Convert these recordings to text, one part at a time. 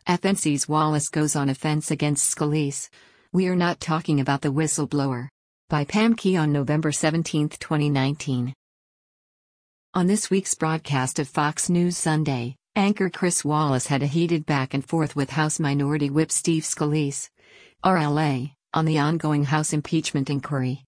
FNC's Wallace goes on offense against Scalise. We are not talking about the whistleblower. By Pam Key on November 17, 2019. On this week's broadcast of Fox News Sunday, anchor Chris Wallace had a heated back and forth with House Minority Whip Steve Scalise, RLA, on the ongoing House impeachment inquiry.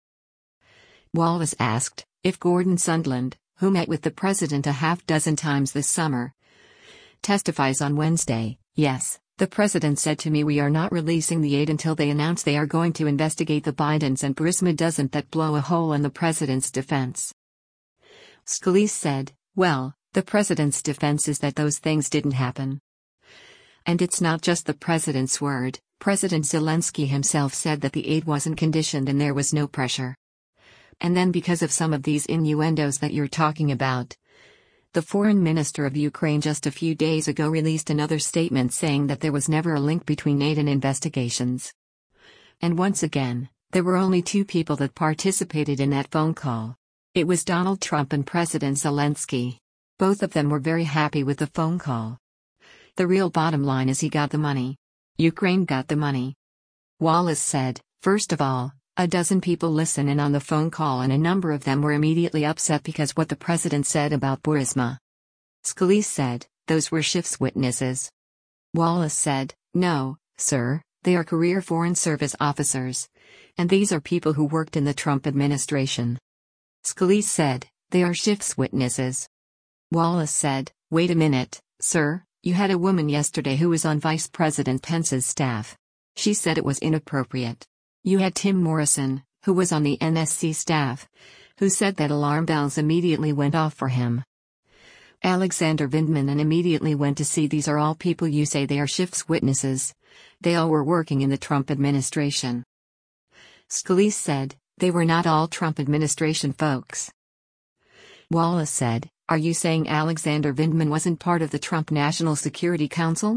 Wallace asked if Gordon Sondland, who met with the president a half dozen times this summer, testifies on Wednesday. Yes, the president said to me we are not releasing the aid until they announce they are going to investigate the Bidens, and Burisma doesn't that blow a hole in the president's defense. Scalise said, well, the president's defense is that those things didn't happen. And it's not just the president's word. President Zelensky himself said that the aid wasn't conditioned and there was no pressure. And then because of some of these innuendos that you're talking about, the foreign minister of Ukraine just a few days ago released another statement saying that there was never a link between aid and investigations. And once again, there were only two people that participated in that phone call. It was Donald Trump and President Zelensky. Both of them were very happy with the phone call. The real bottom line is he got the money. Ukraine got the money. Wallace said, first of all, a dozen people listened in on the phone call and a number of them were immediately upset because what the president said about Burisma. Scalise said, those were Schiff's witnesses. Wallace said, no, sir, they are career Foreign Service officers. And these are people who worked in the Trump administration. Scalise said, they are Schiff's witnesses. Wallace said, wait a minute, sir, you had a woman yesterday who was on Vice President Pence's staff. She said it was inappropriate. You had Tim Morrison, who was on the NSC staff, who said that alarm bells immediately went off for him. Alexander Vindman and immediately went to see. These are all people you say they are Schiff's witnesses. They all were working in the Trump administration. Scalise said, they were not all Trump administration folks. Wallace said, are you saying Alexander Vindman wasn't part of the Trump National Security Council?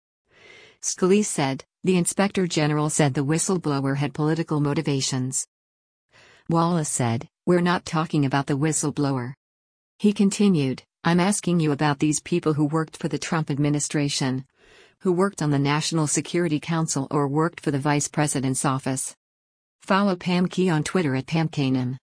Scalise said, the Inspector General said the whistleblower had political motivations. Wallace said, we're not talking about the whistleblower. He continued, I'm asking you about these people who worked for the Trump administration, who worked on the National Security Council or worked for the Vice President's office. Follow Pam Key on Twitter at PamKanan.